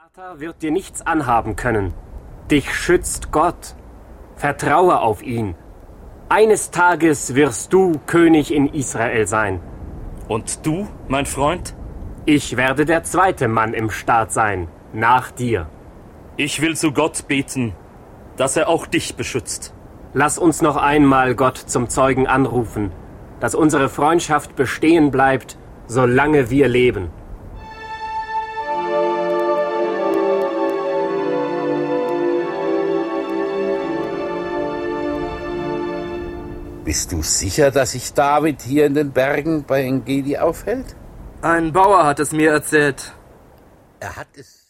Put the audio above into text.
Vater wird dir nichts anhaben können. Dich schützt Gott. Vertraue auf ihn. Eines Tages wirst du König in Israel sein. Und du, mein Freund? Ich werde der zweite Mann im Staat sein, nach dir. Ich will zu Gott beten, dass er auch dich beschützt. Lass uns noch einmal Gott zum Zeugen anrufen, dass unsere Freundschaft bestehen bleibt, solange wir leben. Bist du sicher, dass sich David hier in den Bergen bei Engedi aufhält? Ein Bauer hat es mir erzählt. Er hat es